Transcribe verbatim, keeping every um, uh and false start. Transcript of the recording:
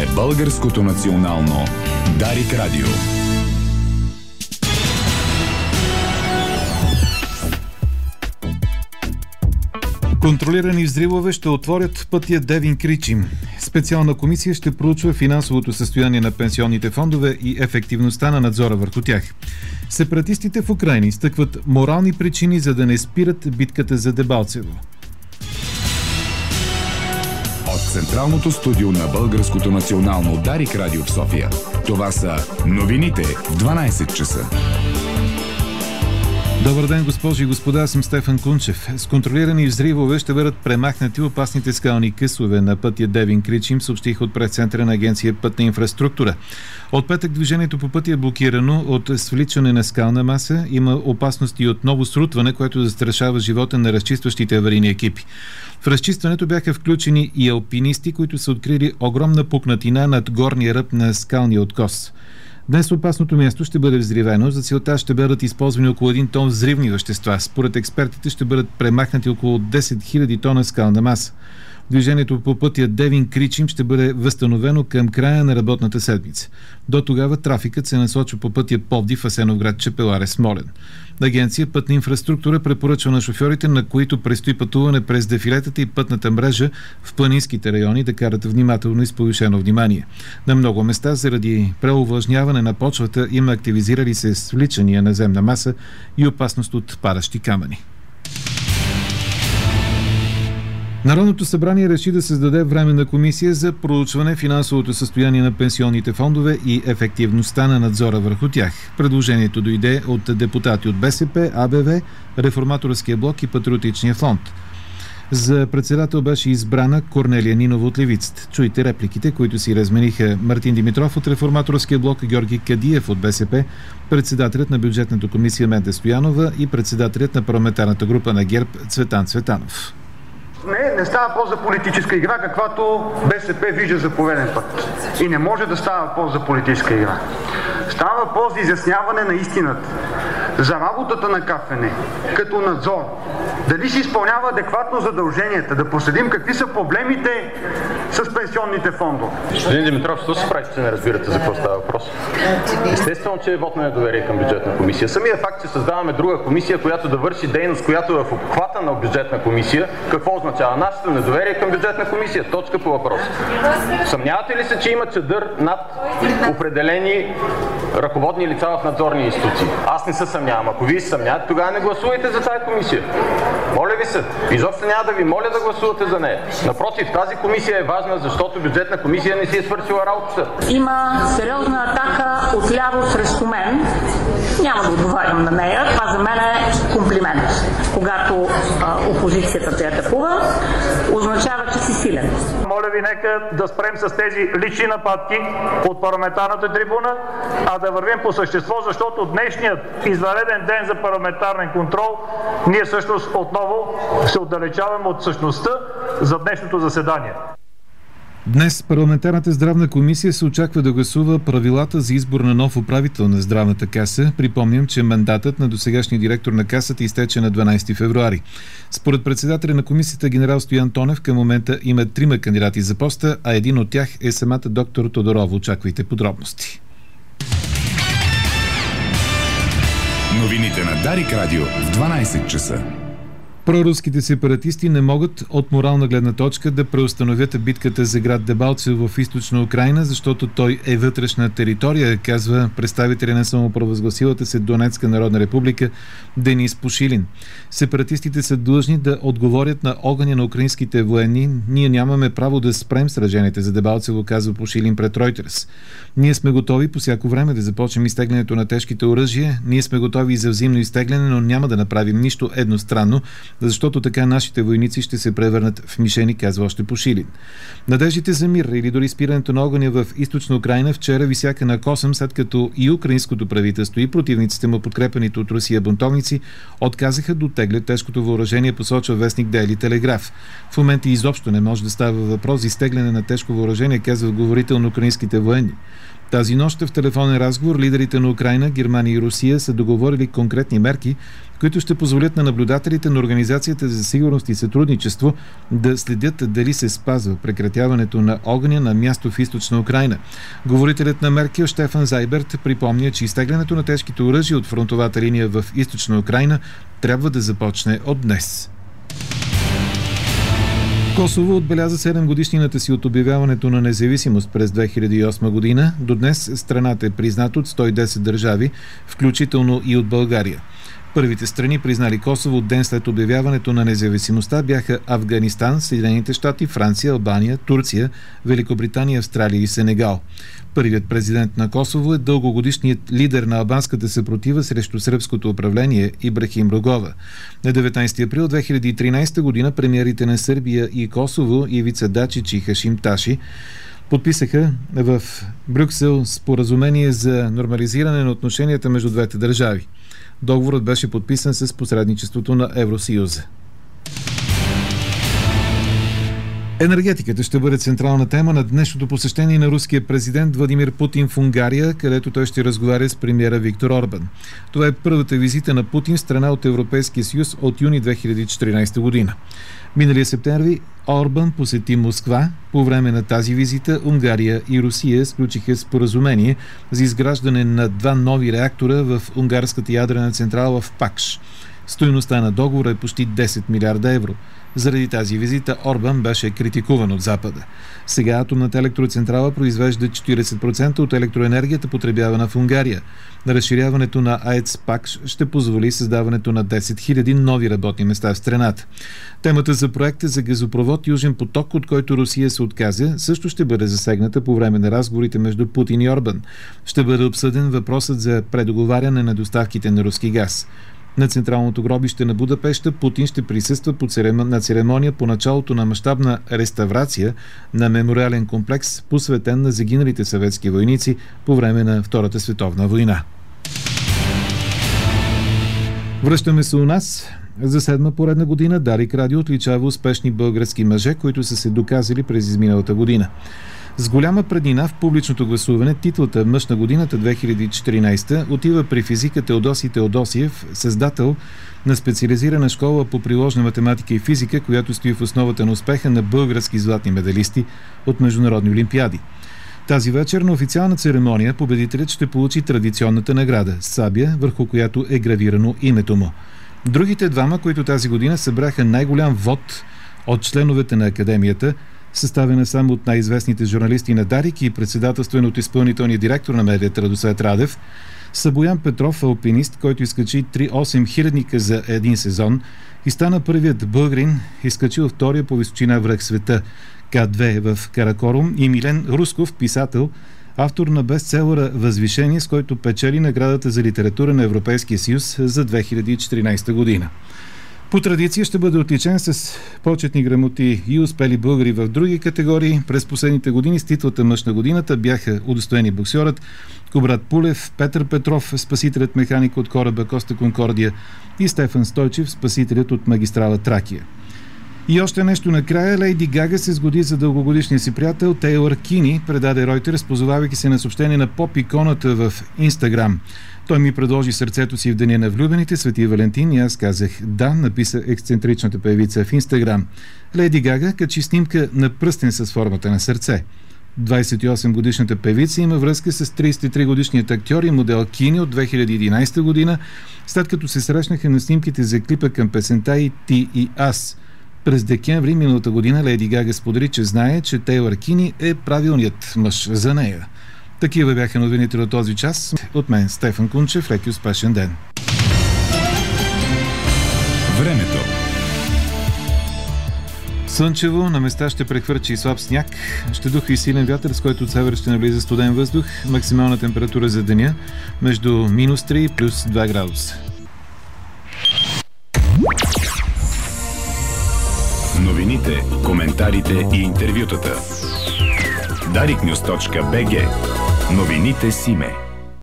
е Българското национално Дарик Радио. Контролирани взривове ще отворят пътя Девин Кричим. Специална комисия ще проучва финансовото състояние на пенсионните фондове и ефективността на надзора върху тях. Сепаратистите в Украйна изтъкват морални причини, за да не спират битката за Дебалцево. От централното студио на Българското национално Дарик Радио в София. Това са новините в дванайсет часа. Добър ден, госпожи и господа, аз съм Стефан Кунчев. С контролирани взривове ще бъдат премахнати опасните скални късове на пътя Девин Кричим, съобщих от пресцентъра на агенция Пътна инфраструктура. От петък движението по пътя е блокирано от свличане на скална маса. Има опасности от ново срутване, което застрашава живота на разчистващите аварийни екипи. В разчистването бяха включени и алпинисти, които са открили огромна пукнатина над горния ръб на скалния откос. Днес опасното място ще бъде взривено. За целта ще бъдат използвани около един тон взривни вещества. Според експертите ще бъдат премахнати около десет хиляди тона скална маса. Движението по пътя Девин Кричим ще бъде възстановено към края на работната седмица. До тогава трафикът се насочва по пътя Пловдив, Асеновград, Чепеларе, Смолян. Агенция Пътна инфраструктура препоръчва на шофьорите, на които предстои пътуване през дефилетата и пътната мрежа в планинските райони, да карат внимателно и с повишено внимание. На много места заради преовлажняване на почвата има активизирали се свличания на земна маса и опасност от падащи камъни. Народното събрание реши да създаде временна комисия за проучване финансовото състояние на пенсионните фондове и ефективността на надзора върху тях. Предложението дойде от депутати от БСП, АБВ, Реформаторския блок и Патриотичния фронт. За председател беше избрана Корнелия Нинова от Левицата. Чуйте репликите, които си размениха Мартин Димитров от Реформаторския блок, Георги Кадиев от БСП, председателят на бюджетната комисия Менда Стоянова и председателят на парламентарната група на ГЕРБ Цветан Цветанов. Не, не става въпрос за политическа игра, каквато БСП вижда за пореден път. И не може да става въпрос за политическа игра. Става въпрос за изясняване на истината, за работата на КФН като надзор. Дали се изпълнява адекватно задълженията, да проследим какви са проблемите с пенсионните фондове. Господин Димитров, що се прави, че не разбирате за какво става въпрос? Естествено, че е вот на недоверие към бюджетна комисия. Самия факт, че създаваме друга комисия, която да върши дейност, която е в обхвата на бюджетна комисия, какво означава? Нашето недоверие към бюджетна комисия. Точка по въпроса. Съмнявате ли се, че има чадър над определени ръководни лица в надзорни институции? Аз не се съмнявам. Ако вие се съмнявате, тогава не гласувайте за тази комисия. Моля ви се. Изобщо няма да ви моля да гласувате за нея. Напротив, тази комисия е важна, защото бюджетна комисия не си е свършила работата. Има сериозна атака отляво срещу мен. Няма да отговарям на нея. Това за мен е комплимент. Когато а, опозицията те атакува, означава, че си силен. Моля ви, нека да спрем с тези лични нападки от парламентарната трибуна, а да вървим по същество, защото днешният извънреден ден за парламентарен контрол, ние всъщност отново се отдалечаваме от същността за днешното заседание. Днес парламентарната здравна комисия се очаква да гласува правилата за избор на нов управител на здравната каса. Припомням, че мандатът на досегашния директор на касата изтече на дванайсети февруари. Според председателя на комисията генерал Стоян Тонев, към момента има трима кандидати за поста, а един от тях е самата доктор Тодорова. Очаквайте подробности. Новините на Дарик Радио в дванайсет часа. Проруските сепаратисти не могат от морална гледна точка да преустановят битката за град Дебалцево в източна Украйна, защото той е вътрешна територия, казва представителя на самопровъзгласилата се Донецка народна република Денис Пушилин. Сепаратистите са длъжни да отговорят на огъня на украинските военни. Ние нямаме право да спрем сраженията за Дебалцево, казва Пушилин пред Ройтерс. Ние сме готови по всяко време да започнем изтеглянето на тежките оръжия. Ние сме готови и за взаимно изтегляне, но няма да направим нищо едностранно, защото така нашите войници ще се превърнат в мишени, казва още Пушилин. Надеждите за мир или дори спирането на огъня в източна Украйна вчера висяха на косъм, след като и украинското правителство и противниците му, подкрепените от Русия бунтовници, отказаха да оттеглят тежкото въоръжение, посочва вестник Дейли Телеграф. В момента изобщо не може да става въпрос за изтегляне на тежко въоръжение, казва говорител на украинските военни. Тази нощ в телефонен разговор лидерите на Украйна, Германия и Русия са договорили конкретни мерки, които ще позволят на наблюдателите на Организацията за сигурност и сътрудничество да следят дали се спазва прекратяването на огъня на място в източна Украйна. Говорителят на Меркел Штефан Зайберт припомня, че изтеглянето на тежките оръжия от фронтовата линия в източна Украйна трябва да започне от днес. Косово отбеляза седем годишнината си от обявяването на независимост през две хиляди и осма година. До днес страната е призната от сто и десет държави, включително и от България. Първите страни, признали Косово от ден след обявяването на независимостта, бяха Афганистан, Съединените щати, Франция, Албания, Турция, Великобритания, Австралия и Сенегал. Първият президент на Косово е дългогодишният лидер на албанската съпротива срещу сръбското управление Ибрахим Рогова. На деветнайсети април две хиляди и тринайсета година премиерите на Сърбия и Косово Ивица Дачич и Хашим Таши подписаха в Брюксел споразумение за нормализиране на отношенията между двете държави. Договорът беше подписан с посредничеството на Евросъюза. Енергетиката ще бъде централна тема на днешното посещение на руския президент Владимир Путин в Унгария, където той ще разговаря с премиера Виктор Орбан. Това е първата визита на Путин в страна от Европейския съюз от юни две хиляди и четиринайсета година. Миналия септември Орбан посети Москва. По време на тази визита Унгария и Русия сключиха споразумение за изграждане на два нови реактора в унгарската ядрена централа в Пакш. Стойността на договора е почти десет милиарда евро. Заради тази визита Орбан беше критикуван от Запада. Сега атомната електроцентрала произвежда четирийсет процента от електроенергията, потребявана в Унгария. Разширяването на АЕЦ Пакш ще позволи създаването на десет хиляди нови работни места в страната. Темата за проекта за газопровод Южен поток, от който Русия се отказа, също ще бъде засегната по време на разговорите между Путин и Орбан. Ще бъде обсъден въпросът за предоговаряне на доставките на руски газ. На централното гробище на Будапеща Путин ще присъства на церемония по началото на мащабна реставрация на мемориален комплекс, посветен на загиналите съветски войници по време на Втората световна война. Връщаме се у нас. За седма поредна година Дарик Радио отличава успешни български мъже, които са се доказали през изминалата година. С голяма преднина в публичното гласуване титлата „Мъж на годината две хиляди и четиринайсета“ отива при физика Теодоси Теодосиев, създател на специализирана школа по приложна математика и физика, която стои в основата на успеха на български златни медалисти от международни олимпиади. Тази вечер на официална церемония победителят ще получи традиционната награда – сабя, върху която е гравирано името му. Другите двама, които тази година събраха най-голям вод от членовете на академията, съставена само от най-известните журналисти на Дарик и председателствен от изпълнителния директор на медията Радосвет Радев, са Боян Петров, алпинист, който изкачи три осем хилядника за един сезон и стана първият българин, изкачил втория по височина връх света К две в Каракорум, и Милен Русков, писател, автор на бестселъра „Възвишение“, с който печели наградата за литература на Европейския съюз за две хиляди и четиринайсета година. По традиция ще бъде отличен с почетни грамоти и успели българи в други категории. През последните години с титлата „Мъж на годината“ бяха удостоени боксьорът Кубрат Пулев, Петър Петров, спасителят механик от кораба Коста Конкордия, и Стефан Стойчев, спасителят от магистрала Тракия. И още нещо накрая. Лейди Гага се сгоди за дългогодишния си приятел Тейлър Кини, предаде Ройтерс, позовавайки се на съобщение на поп-иконата в Инстаграм. Той ми предложи сърцето си в деня на влюбените, Свети Валентин, и аз казах да, написа ексцентричната певица в Инстаграм. Лейди Гага качи снимка на пръстен с формата на сърце. двайсет и осем годишната певица има връзка с трийсет и три годишният актьор и модел Кини от две хиляди и единайсета година, след като се срещнаха на снимките за клипа към песента и "Ти и аз". През декември миналата година Лейди Гага сподели, че знае, че Тейлър Кини е правилният мъж за нея. Такива бяха новините от този час. От мен Стефан Кунчев, леки успешен ден. Времето. Слънчево, на места ще прехвърчи и слаб сняг. Ще духа и силен вятър, с който от север ще навлиза студен въздух. Максимална температура за деня между минус три и плюс два градуса. Новините, коментарите и интервютата. дарик нюз точка би джи. Новините Симе.